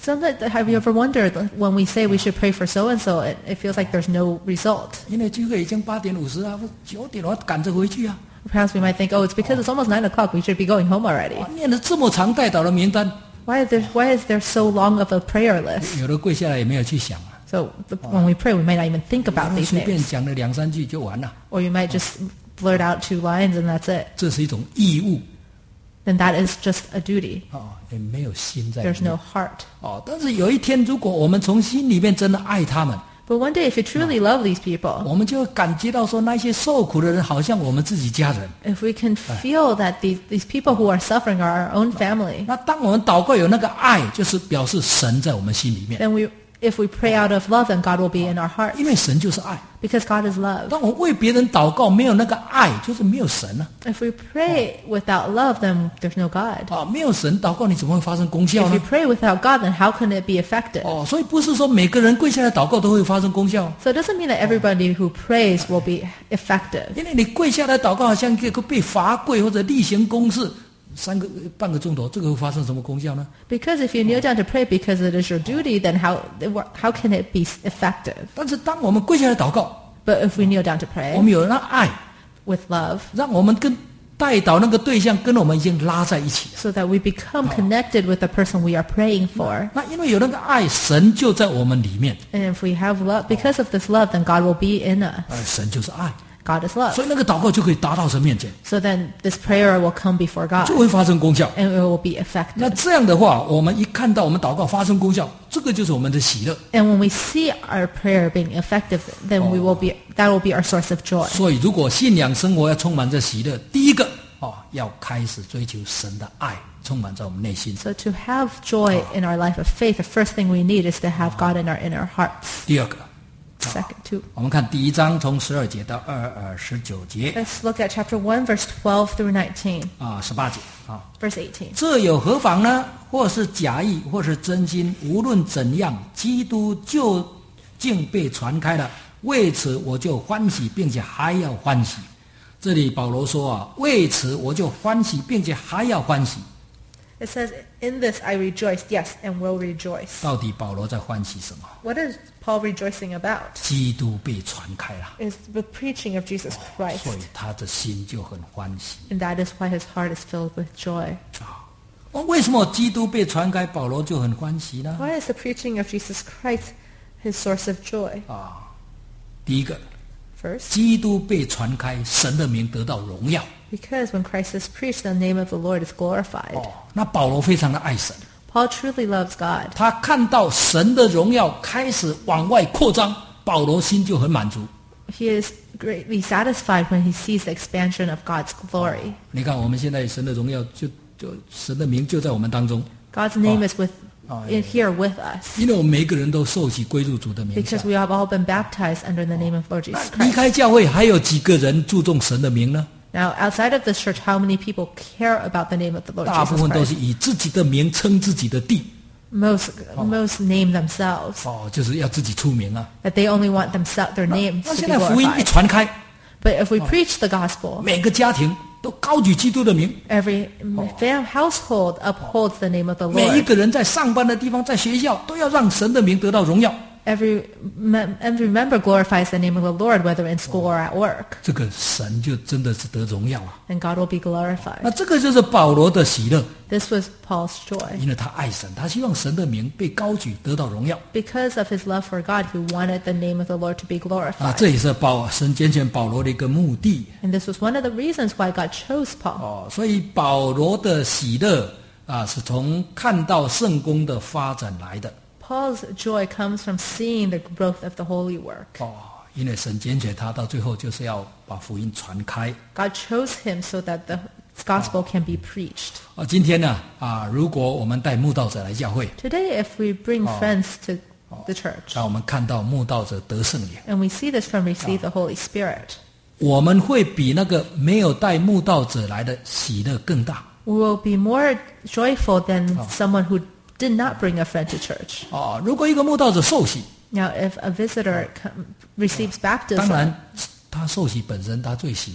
Sometimes, have you ever wondered when we say we should pray for so and so, it, it feels like there's no result. 因为聚会已经八点五十啊，我九点我要赶着回去啊。 Perhaps we might think, oh, it's because it's almost nine o'clock. We should be going home already. 哇念了这么长代祷的名单， Why is there Why is there so long of a prayer list? 有的跪下来也没有去想啊， So the, when we pray, we might not even think about these 随便 names, 讲了两三句就完了， or you might just blurt out two lines and that's it. 这是一种义务 Then that is just a duty. 啊，也没有心在里 There's 面 no heart. 哦。但是有一天，如果我们从心里面真的爱他们， But one day, if you truly love these people, 我们就会感觉到说，那些受苦的人好像我们自己家人。 if we can feel that these these people who are suffering are our own family, 那当我们祷告有那个爱，就是表示神在我们心里面， then we, if we pray out of love, then God will be in our heart 因为神就是爱。 because God is love. 当我为别人祷告没有那个爱，就是没有神啊！ If we pray without love, then there's no God. 啊，没有神祷告，你怎么会发生功效 If you 呢？ pray without God, then how can it be effective? 哦，所以不是说每个人跪下来祷告都会发生功效， So it doesn't mean that everybody who prays will be effective. 因为你跪下来祷告，好像一个被罚跪或者例行公事，三个半个钟头，这个会发生什么功效呢？ Because if you kneel down to pray because it is your duty, then how how can it be effective? 但是当我们跪下来祷告， But if we kneel down to 我 pray 们有那爱， with love, 让我们跟代祷那个对象跟我们已经拉在一起了。 so that we become connected with the person we are praying for. 那因为有那个爱，神就在我们里面， And if we have love, because of this love, then God will be in us. 呃，神就是爱， God is love. 所以那个祷告就可以达到神面前， So then this prayer will come before God 就会发生功效。 and it will be 那 effective. 这样的话，我们一看到我们祷告发生功效，这个就是我们的喜乐。 And when we see our prayer being effective, then we will be that will be our source of joy. 所以，如果信仰生活要充满着喜乐，第一个哦，要开始追求神的爱，充满在我们内心。 So to have joy in our life of faith, the first thing we need is to have God in our inner hearts. 第二个， Second, too. 我们看第一章从十二节到二二十九节 Let's look at chapter one, verse twelve through nineteen, 啊，十八节啊。 verse eighteen. 这有何妨呢？或是假意，或是真心，无论怎样，基督就竟被传开了。为此我就欢喜，并且还要欢喜。这里保罗说啊，为此我就欢喜，并且还要欢喜。 It says, "In this I rejoice, yes, and will rejoice." 到底保罗在欢喜什么？ What is Paul rejoicing about? 基督被传开了， Is the preaching of Jesus 所 Christ, 以他的心就很欢喜 and that is why his heart is filled with joy. 啊。哦为什么基督被传开，保罗就很欢喜呢？ Why is the preaching of Jesus Christ his source of joy? 啊，第一个， First, 基督被传开，神的名得到荣耀。 because when Christ is preached, the name of the Lord is glorified. 哦，那保罗非常的爱神， Paul truly loves God. 他看到神的荣耀开始往外扩张，保罗心就很满足。 He is greatly satisfied when he sees the expansion of God's glory. 你看，我们现在神的荣耀就就神的名就在我们当中， God's name is with Oh, in here with us 因为我们每一个人都受洗归入主的名下 because。we have all been baptized under the name of Lord 那 Jesus 离 Christ. 开教会还有几个人注重神的名呢？ Now, outside of this church, how many people care about the name of the Lord 大部 Jesus 分都是 Christ? 以自己的名称自己的地， Most most name themselves, 哦，就是要自己出名啊。 that they only want themselves their 那 names 那 to 现 be 在福音一 glorified. 传开， But if we preach the gospel, 每个家庭都高举基督的名， every fam- household upholds the name of the 每一 Lord. 个人在上班的地方，在学校都要让神的名得到荣耀。 Every mem- every member glorifies the name of the Lord, whether in school or at work, 这个神就真的是得荣耀啊！ and God will be 那 glorified. 这个就是保罗的喜乐， This was Paul's joy. 因为他爱神，他希望神的名被高举，得到荣耀 Because of his love for God, he wanted the name of the Lord to be 啊！ glorified. 这也是保神拣选保罗的一个目的 And this was one of the reasons why God chose Paul. 哦。所以保罗的喜乐啊，是从看到圣功的发展来的 Paul's joy comes from seeing the growth of the holy work. 哦。因为神拣选他，到最后就是要把福音传开 God chose him so that the gospel can be preached. 啊。今天呢啊，如果我们带慕道者来教会， Today, if we bring friends to the church, 让我们看到慕道者得圣灵， and we see this from receive the Holy Spirit, 我们会比那个没有带慕道者来的喜乐更大 we will be more joyful than someone who did not bring a friend to church. 哦。如果一个慕道者受洗， Now, if a visitor come, receives 当 baptism, 然他受洗本身他最喜乐，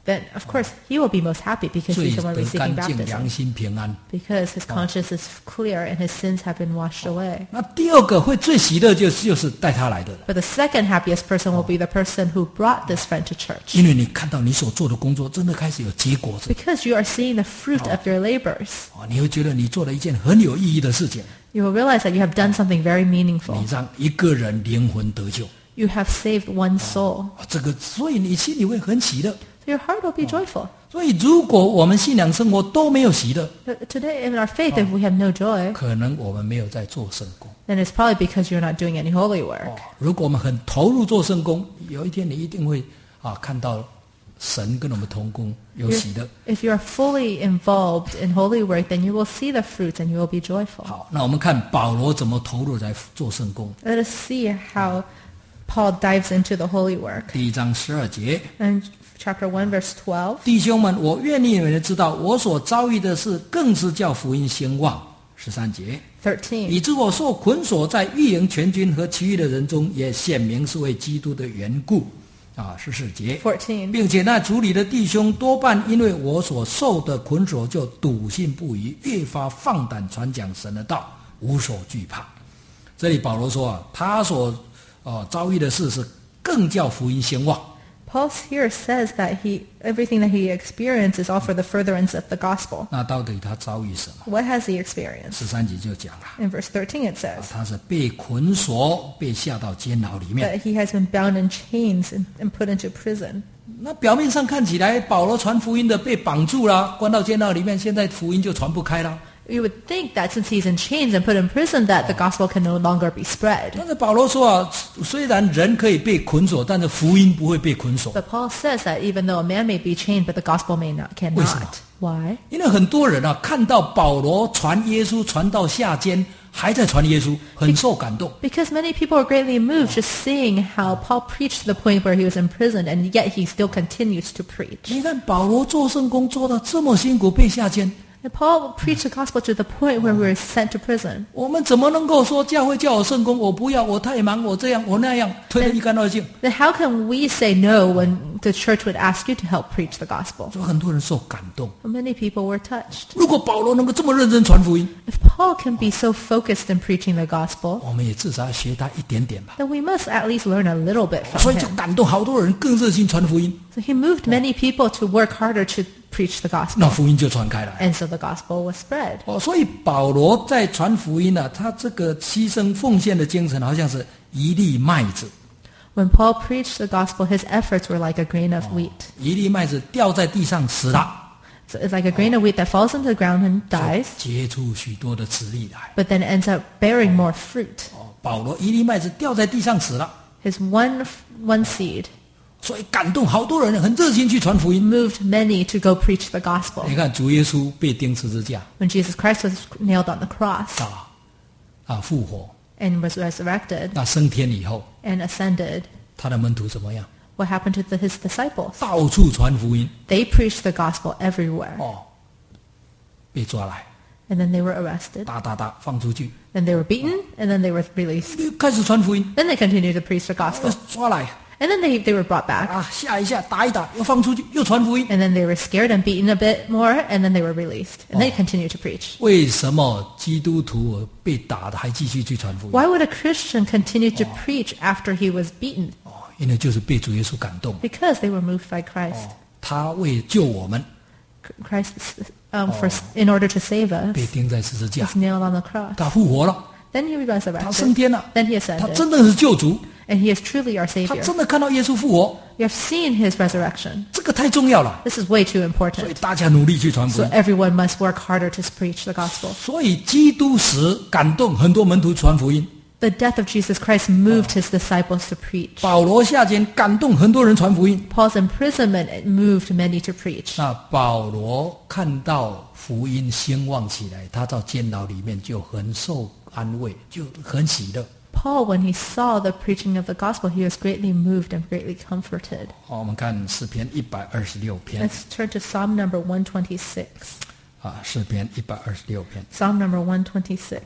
then of course he will be most happy because 所以 he's the one 得 receiving 干净，良 baptism. 心平安。 Because his conscience is clear and his sins have been washed away. 那第二个会最喜乐就是就是带他来的人， But the second happiest person will be the person who brought this friend to church. 因为你看到你所做的工作真的开始有结果子， Because you are seeing the fruit of your labors. 哦，你会觉得你做了一件很有意义的事情， You will realize that you have done something very meaningful. 你让一个人灵魂得救， You have saved one soul. 哦这个所以你心里会很喜乐。 So your heart will be joyful. 所以如果我们信仰生活都没有喜乐， But today in our faith, if we have no joy, 可能我们没有在做圣工。 then it's probably because you're not doing any holy work. 哦，如果我们很投入做圣工，有一天你一定会啊看到神跟我们同工，有喜乐。 If you are fully involved in holy work, then you will see the fruits and you will be joyful. 好，那我们看保罗怎么投入来做圣工。 Let us see how Paul dives into the holy work. 第一章十二节， In chapter one, verse twelve, 弟兄们，我愿你们知道，我所遭遇的事，更是叫福音兴旺。十三节， thirteen. 以致我受捆锁在御营全军和其余的人中，也显明是为基督的缘故。啊，十四节， fourteen. 并且那主里的弟兄多半因为我所受的捆锁，就笃信不疑，越发放胆传讲神的道，无所惧怕。这里保罗说啊，他所呃遭遇的事是更叫福音兴旺。 Paul here says that he everything that he experienced is all for the furtherance of the gospel. 那到底他遭遇什么？ What has he experienced? 十三节就讲了， In verse thirteen it 啊 says 他是被捆锁，被下到监牢里面。 that he has been bound in chains and, and put into prison. 那表面上看起来，保罗传福音的被绑住了，关到监牢里面，现在福音就传不开了。 You would think that since he's in chains and put in prison that the gospel can no longer be spread. 但是保罗说啊，虽然人可以被捆锁，但是福音不会被捆锁。 But Paul says that even though a man may be chained, but the gospel may not 为什么？ cannot. Why? 因为很多人啊，看到保罗传耶稣传到下监，还在传耶稣，很受感动。 Because many people are greatly moved just seeing how Paul preached to the point where he was imprisoned, and yet he still continues to preach. 你看保罗做圣工做得这么辛苦，被下监， And Paul preached the gospel to the point where we were sent to prison. 我们怎么能够说教会叫我圣工，我不要，我太忙，我这样我那样，推得一干二净？ Then how can we say no when the church would ask you to help preach the gospel? 所以很多人受感动。 Many people were touched. 如果保罗能够这么认真传福音， If Paul can be so focused in preaching the gospel, 我们也至少要学他一点点吧。 then we must at least learn a little bit 所 from 以就 him. 感动好多人更热心传福音， So he moved many people to work harder to preach the 那 gospel. 福音就传开来。 And so the gospel was spread. 哦，所以保罗在传福音呢、啊，他这个牺牲奉献的精神，好像是一粒麦子， When Paul preached the gospel, his efforts were like a grain of wheat. 一粒麦子掉在地上死了， So it's like a grain of wheat that falls into the ground and dies, 结出许多的籽粒来。 but then ends up bearing more fruit. 哦，保罗一粒麦子掉在地上死了， His one one seed 所以感动好多人很热心去传福音。 moved many to go preach the gospel. 你看主耶稣被钉十字架 When Jesus Christ was nailed on the cross 啊啊复活， and was resurrected 那升天以后， and ascended, 他的门徒怎么样？ what happened to the, his disciples? 到处传福音 They preached the gospel everywhere. 哦，被抓来 And then they were arrested. 打打打放出去， Then they were beaten, and then they were released. 开始传福音， Then they continued to preach the gospel. 抓来 And then they, they were brought back. 啊吓一吓打一打，又放出去，又传福音。 And then they were scared and beaten a bit more, and then they were released. And they continued to preach. 为什么基督徒被打的还继续去传福音？ Why would a Christian continue to preach after he was beaten? 哦，因为就是被主耶稣感动， Because they were moved by Christ. 他为救我们 Christ, um, for, in order to save us, 被钉在十字架 was，nailed on the cross. 他复活了， Then he 他 resurrected. 升天了， Then he 他 ascended. 真的是救主， And he is truly our 他 Savior. 真的看到耶稣复活， You have seen his resurrection. 这个太重要了， This is way too 所以 important. 大家努力去传福 So 音。 everyone must work harder to preach the gospel. 所以基督死感动很多门徒传福音， The death of Jesus Christ moved his disciples to preach. 保罗下监感动很多人传福音。 Paul's imprisonment moved many to preach. 那保罗看到福音兴旺起来，他到监牢里面就很受安慰，就很喜乐。 Paul, when he saw the preaching of the gospel, he was greatly moved and greatly comforted. 好，我们看诗篇一百二十六篇 Let's turn to Psalm number one twenty-six. 啊，诗篇一百二十六篇 Psalm number one twenty-six,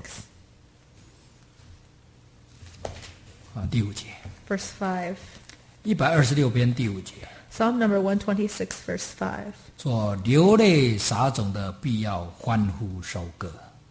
啊，第五节， verse five. 一百二十六篇第五节。 Psalm number one twenty-six, verse five. 说流泪撒种的必要欢呼收割。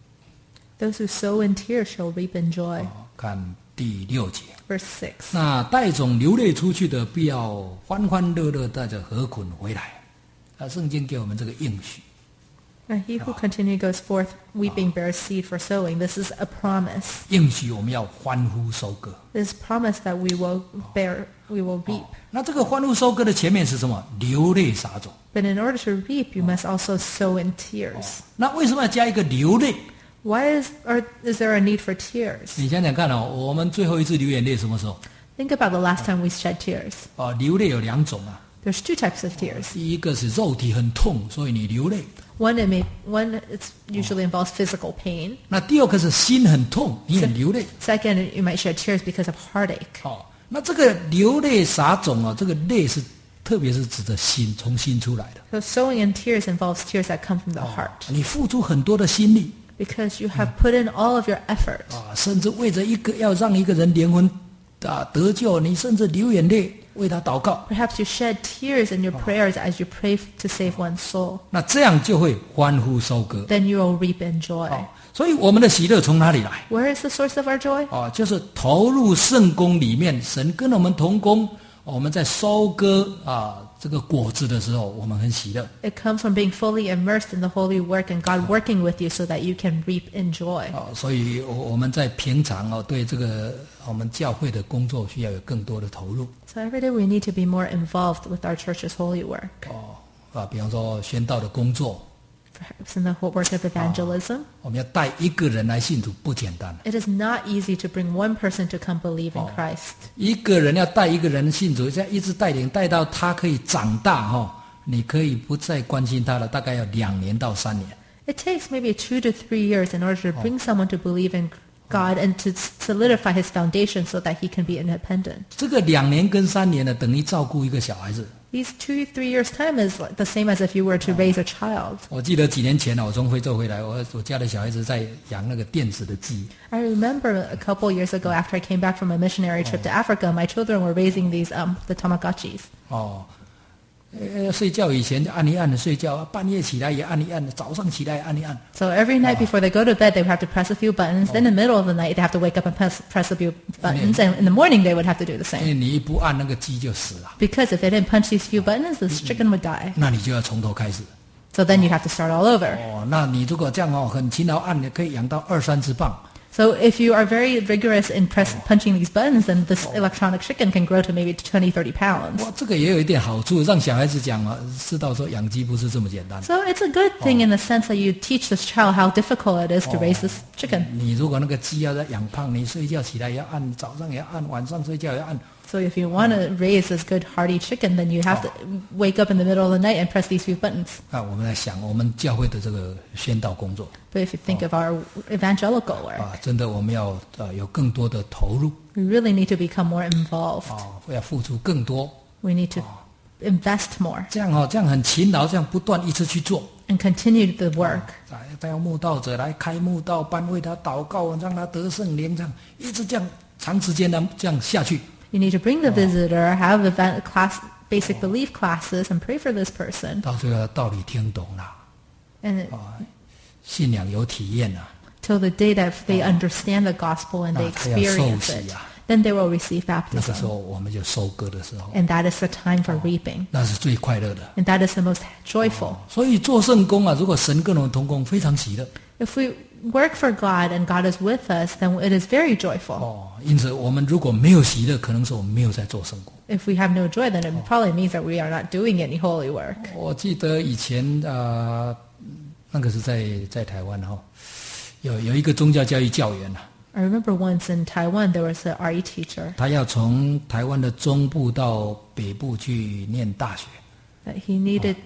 Those who sow in tears shall reap in joy. 哦，看第六节。 Verse six. 那带种流泪出去的，必要欢欢乐乐带着禾捆回来。啊，圣经给我们这个应许。 And he who continually goes forth weeping bears seed for sowing. This is a promise. 应许我们要欢呼收割。 This is promise that we will bear, we will reap. 那这个欢呼收割的前面是什么？流泪撒种。 But in order to reap, you must also sow in tears. 那为什么要加一个流泪？ Why is, or is there a need for tears? 你想想看哦，我们最后一次流眼泪什么时候？ Think about the last time we shed tears. 哦，流泪有两种啊。 There's two types of tears. 第一个是肉体很痛，所以你流泪。 One, it may, one it's usually involves physical pain. 那第二个是心很痛，你也流泪。 Second, you might shed tears because of heartache. 哦，那这个流泪撒种哦，这个泪是特别是指着心，从心出来的。 So sowing in tears involves tears that come from the heart. 你付出很多的心力 Because you have put in all of your effort. 啊，甚至为着一个要让一个人灵魂啊得救，你甚至流眼泪为他祷告。 Perhaps you shed tears in your prayers as you pray to save one's soul. 那这样就会欢呼收割。 Then you will reap in joy. 哦，所以我们的喜乐从哪里来？ Where is the source of our joy? 哦，就是投入圣工里面，神跟我们同工，我们在收割啊这个果子的时候，我们很喜乐。 It comes from being fully immersed in the holy work and God working with you so that you can reap in joy. 哦，所以我我们在平常哦，对这个我们教会的工作需要有更多的投入。 So every day we need to be more involved with our church's holy work. 哦，啊，比方说宣道的工作， Perhaps in the whole work of evangelism. 我们要带一个人来信主不简单。 It is not easy to bring one person to come believe in Christ. 一个人要带一个人信主，这样一直带领带到他可以长大哈、哦，你可以不再关心他了，大概要两年到三年。 It takes maybe two to three years in order to bring someone to believe in God and to solidify his foundation so that he can be independent. 这个两年跟三年呢，等于照顾一个小孩子。 These two, three years' time is like the same as if you were to raise a child. 我记得几年前呢，我从非洲回来，我我家的小孩子在养那个电子的鸡。 I remember a couple years ago after I came back from a missionary trip to Africa, my children were raising these, um, the Tamagotchis. 哦，呃，睡觉以前就按一按睡觉，半夜起来也按一按，早上起来也按一按。 So every night before they go to bed, they would have to press a few buttons. Then in the middle of the night, they have to wake up and press, press a few buttons. And in the morning, they would have to do the 因为 same. 你一不按那个鸡就死了， Because if they didn't punch these few buttons, the chicken would die. 那你就要从头开始。 So then you'd have to start all over. 哦，那你如果这样哦，很勤劳按，你可以养到二三十磅。 So if you are very vigorous in press, punching these buttons, then this electronic chicken can grow to maybe twenty, thirty pounds. 哇，这个也有一点好处，让小孩子讲啊，知道说养鸡不是这么简单。 So it's a good thing in the sense that you teach this child how difficult it is to raise this chicken. 你如果那个鸡要在养胖，你睡觉起来也要按，早上也要按，晚上睡觉也要按。 So if you want to raise this good hearty chicken, then you have to wake up in the middle of the night and press these few buttons. 啊，我们来想我们教会的这个宣道工作 But if you think of our evangelical work, 啊，真的我们要呃有更多的投入 we really need to become more involved. 啊，要付出更多。 We need to invest more 这样哦，这样很勤劳，这样不断一直去做。 and continue the work. 啊，带要慕道者来开慕道班，为他祷告，让他得圣灵，这样一直这样长时间的这样下去。 You need to bring the visitor, have event class, basic belief classes, and pray for this person. 到最后道理听懂了， And 啊，信仰有体验了， till the day that they understand the gospel and they 那他要受 experience 洗 it, 啊。 then they will receive 那个时 baptism. 候我们就收割的时候， And that is the time for reaping. 那是最快乐的。 And that is the most joyful. 所以做圣工啊，如果神跟我们同工，非常喜乐 If we work for God and God is with us, then it is very joyful. 哦。因此，我们如果没有喜乐，可能是我们没有在做圣工。 If we have no joy, then it probably means that we are not doing any holy work. 我记得以前啊、呃，那个是在在台湾哈、哦，有有一个宗教教育教员啊， I remember once in Taiwan, there was an R E teacher 他要从台湾的中部到北部去念大学。 that he needed.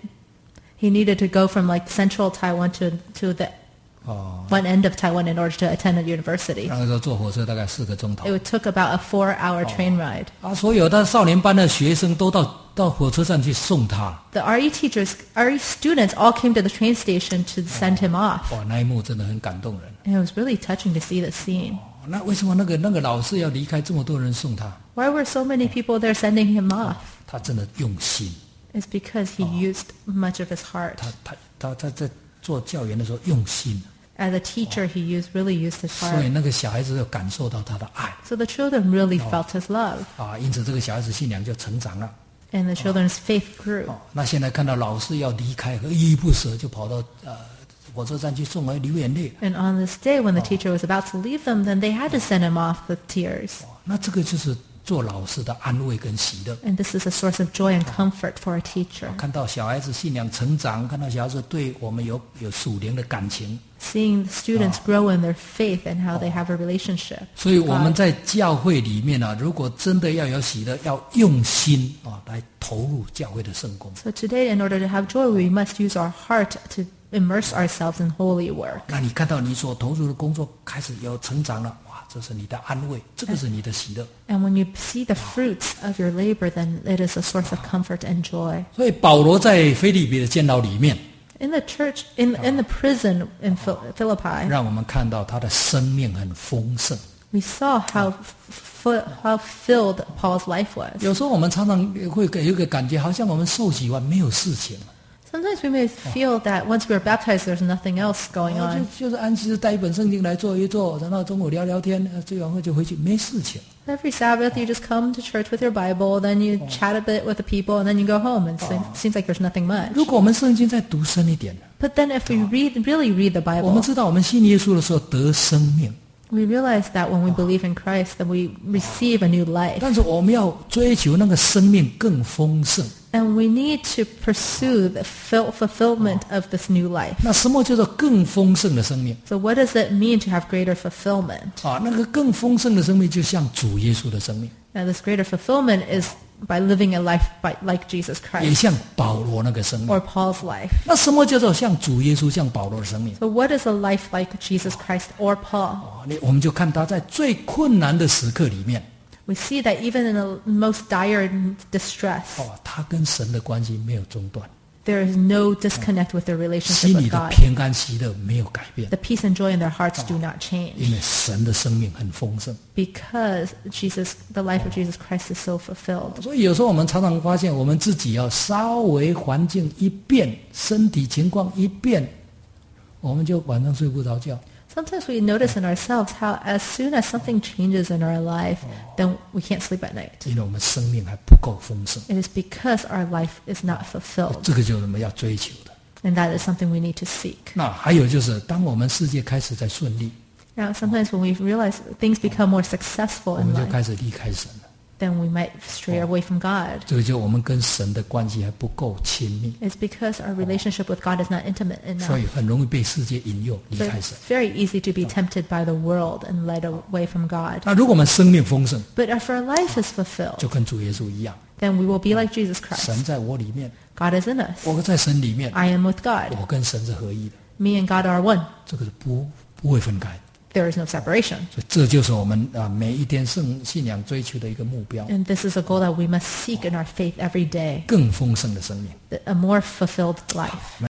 He needed to go from like central Taiwan to to the 哦， one end of Taiwan in order to attend a university. 那个时候坐火车大概四个钟头 It took about a four-hour train ride. 啊，所有的少年班的学生都到到火车站去送他。 The R E teachers, R E students all came to the train station to send him off. 哇，那一幕真的很感动人。 And it was really touching to see the scene. 那为什么那个那个老师要离开这么多人送他？ Why were so many people there sending him off? 他真的用心 is because he used much of his heart. 他他他他在做教员的时候用心， As a teacher, he used really used his 所以 heart. 那个小孩子就感受到他的爱 So the children really felt his love, 啊，因此这个小孩子信仰就成长了。 and the children's faith grew. 哦，那现在看到老师要离开，依依不舍，就跑到呃火车站去送来流眼泪。 And on this day, when the teacher was about to leave them, then they had to send him off with tears. 哦，那这个就是做老师的安慰跟喜乐。 And this is a source of joy and comfort for a teacher. 看到小孩子信仰成长，看到小孩子对我们有有属灵的感情， Seeing the students grow in their faith and how they have a relationship. 所以我们在教会里面啊，如果真的要有喜乐，要用心啊来投入教会的圣工。 So today, in order to have joy, we must use our heart to immerse ourselves in holy work. 那你看到你所投入的工作开始有成长了，哇，这是你的安慰，这个是你的喜乐。 And when you see the fruits of your labor, then it is a source of comfort and joy. 所以保罗在腓立比的监牢里面， In the church, in, in the prison in Phil- Philippi, 让我们看到他的生命很丰盛。 we saw how f- how filled Paul's life was. 有时候我们常常会给有一个感觉，好像我们受洗完没有事情， Sometimes we may feel that once we're baptized, there's nothing else going 啊 on. 就就是安息日带一本圣经来做一做，然后中午聊聊天，呃追完会就回去，没事情。 Every Sabbath, you just come to church with your Bible, then you chat a bit with the people, and then you go home. And it seems like there's nothing much. 如果我们圣经再读深一点， But then if we read, really read the 我们 Bible, 知道我们信耶稣的时候得生命， we realize that when we believe in Christ, then we receive a new life. 但是我们要追求那个生命更丰盛。 And we need to pursue the ful- fulfillment of this new life. 那什么叫做更丰盛的生命 So what does it mean to have greater fulfillment? 啊？那个更丰盛的生命就像主耶稣的生命， Now this greater fulfillment is by living a life by, like Jesus 也 Christ 像保罗那个生命。 or Paul's life. 那什么叫做像主耶稣、像保罗的生命？ So what is a life like Jesus Christ or Paul? 哦，你我们就看他在最困难的时刻里面， We see that even in the most dire distress, 哦，他跟神的关系没有中断， there is no disconnect with their relationship 心里 with 的 God. 平安喜乐没有改变， The peace and joy in their hearts do not change 因为神的生命很丰盛。 because Jesus, the life of Jesus Christ is so fulfilled. 所以有时候我们常常发现，我们自己要稍微环境一变，身体情况一变，我们就晚上睡不着觉。 Sometimes we notice in ourselves how as soon as something changes in our life, then we can't sleep at night. 因为我们生命还不够丰盛， It is because our life is not fulfilled. 这个就是我们要追求的。 And that is something we need to seek. 那还有就是，当我们世界开始在顺利， Now, sometimes when we realize things become more successful 我 in 们就 life, 开始离开神了。 then we might stray away from God. 这个就我们跟神的关系还不够亲密， It's because our relationship with God is not intimate 所 enough. 以很容易被世界引诱离 So 开 it's 神。 very easy to be tempted by the world and led away from God. 那如果我们生命丰盛， But if our life is fulfilled, 就跟主耶稣一样， then we will be like Jesus Christ. 神在我里面， God is in us. 我在神里面， I am with God. 我跟神是合一的， Me and God are one. 这个是不不会分开的。 There is no separation. 所以这就是我们啊每一天圣信仰追求的一个目标， And this is a goal that we must seek in our faith every day, 更丰盛的生命。 a more fulfilled life.